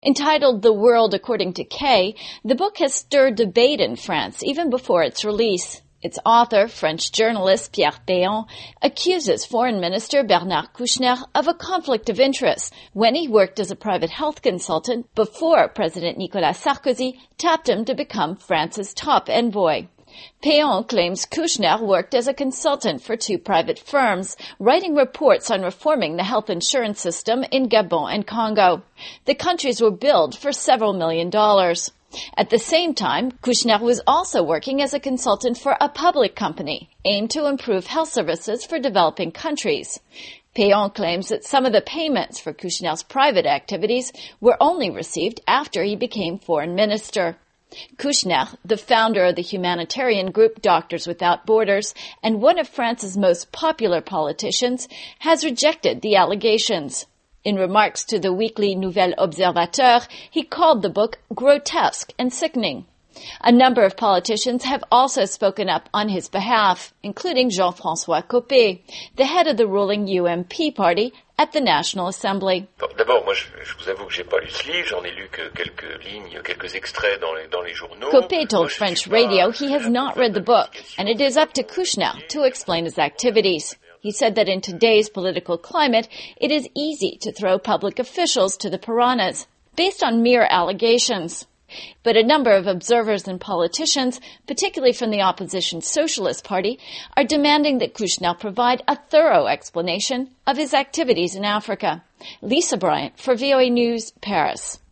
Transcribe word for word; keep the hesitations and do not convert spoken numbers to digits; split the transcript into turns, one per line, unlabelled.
Entitled The World According to Kay, the book has stirred debate in France even before its release. Its author, French journalist Pierre Péan, accuses Foreign Minister Bernard Kouchner of a conflict of interest when he worked as a private health consultant before President Nicolas Sarkozy tapped him to become France's top envoy. Péan claims Kouchner worked as a consultant for two private firms, writing reports on reforming the health insurance system in Gabon and Congo. The countries were billed for several million dollars. At the same time, Kouchner was also working as a consultant for a public company aimed to improve health services for developing countries. Péan claims that some of the payments for Kouchner's private activities were only received after he became foreign minister. Kouchner, the founder of the humanitarian group Doctors Without Borders and one of France's most popular politicians, has rejected the allegations. In remarks to the weekly Nouvel Observateur, he called the book grotesque and sickening. A number of politicians have also spoken up on his behalf, including Jean-François Copé, the head of the ruling U M P party at the National Assembly.
D'abord, moi, je, je vous avoue que j'ai pas lu ce livre, j'en ai lu que quelques lignes, quelques extraits dans les, dans les journaux.
Copé told French radio he has not read the book, and it is up to Kouchner to explain his activities. He said that in today's political climate, it is easy to throw public officials to the piranhas, based on mere allegations. But a number of observers and politicians, particularly from the opposition Socialist Party, are demanding that Kouchner provide a thorough explanation of his activities in Africa. Lisa Bryant for V O A News, Paris.